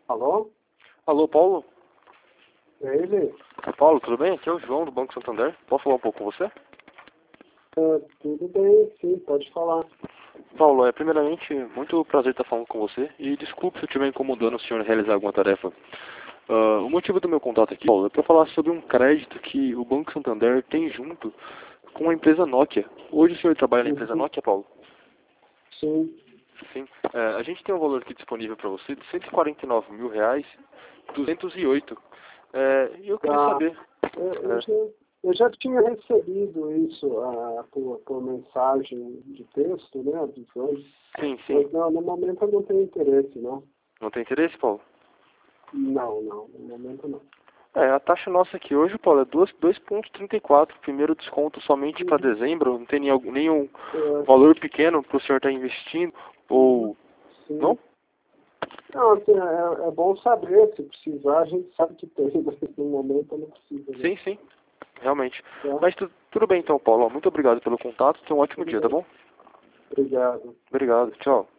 Alô? Alô, Paulo? É ele? Paulo, tudo bem? Aqui é o João do Banco Santander. Posso falar um pouco com você? Tudo bem, sim, pode falar. Paulo, primeiramente, muito prazer estar falando com você e desculpe se eu estiver incomodando o senhor em realizar alguma tarefa. O motivo do meu contato aqui, Paulo, é para falar sobre um crédito que o Banco Santander tem junto com a empresa Nokia. Hoje o senhor trabalha na empresa Uhum. Nokia, Paulo? Sim. Sim. A gente tem um valor aqui disponível para você de R$ 149 mil, 208. E eu queria Tá. saber. Eu, já, eu já tinha recebido isso por mensagem de texto, né, avisando, Sim, sim. mas não, no momento eu não tenho interesse, não. Não tem interesse, Paulo? Não, no momento não. A taxa nossa aqui hoje, Paulo, é 2,34. Primeiro desconto somente para Uhum. dezembro. Não tem nenhum É, valor pequeno para o senhor estar investindo. uhum. Ou Sim. não? Não, assim, é bom saber, se precisar, a gente sabe que tem, mas no momento eu não preciso, não. Sim, sim. Realmente. Tá? Mas tudo bem então, Paulo. Muito obrigado pelo contato. Tenha um ótimo Tudo dia, tá bem. bom? Obrigado. Obrigado. Tchau.